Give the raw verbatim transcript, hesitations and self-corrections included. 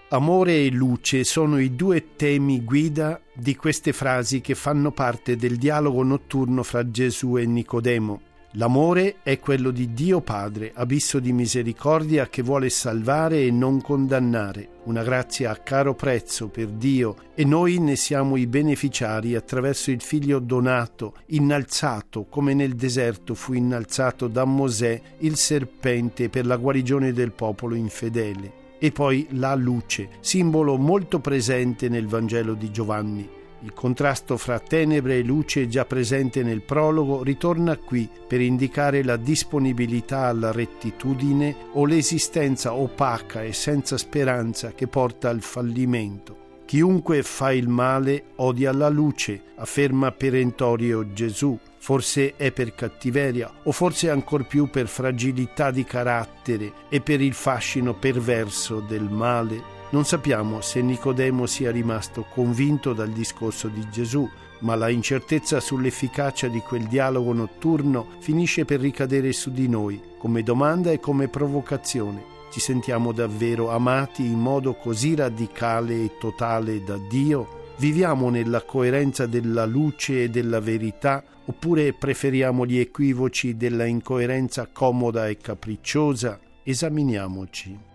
Amore e luce sono i due temi guida di queste frasi che fanno parte del dialogo notturno fra Gesù e Nicodemo. L'amore è quello di Dio Padre, abisso di misericordia che vuole salvare e non condannare, una grazia a caro prezzo per Dio, e noi ne siamo i beneficiari attraverso il Figlio donato, innalzato come nel deserto fu innalzato da Mosè il serpente per la guarigione del popolo infedele. E poi la luce, simbolo molto presente nel Vangelo di Giovanni. Il contrasto fra tenebre e luce già presente nel prologo ritorna qui per indicare la disponibilità alla rettitudine o l'esistenza opaca e senza speranza che porta al fallimento. Chiunque fa il male odia la luce, afferma perentorio Gesù. Forse è per cattiveria o forse ancor più per fragilità di carattere e per il fascino perverso del male. Non sappiamo se Nicodemo sia rimasto convinto dal discorso di Gesù, ma la incertezza sull'efficacia di quel dialogo notturno finisce per ricadere su di noi, come domanda e come provocazione. Ci sentiamo davvero amati in modo così radicale e totale da Dio? Viviamo nella coerenza della luce e della verità, oppure preferiamo gli equivoci della incoerenza comoda e capricciosa? Esaminiamoci.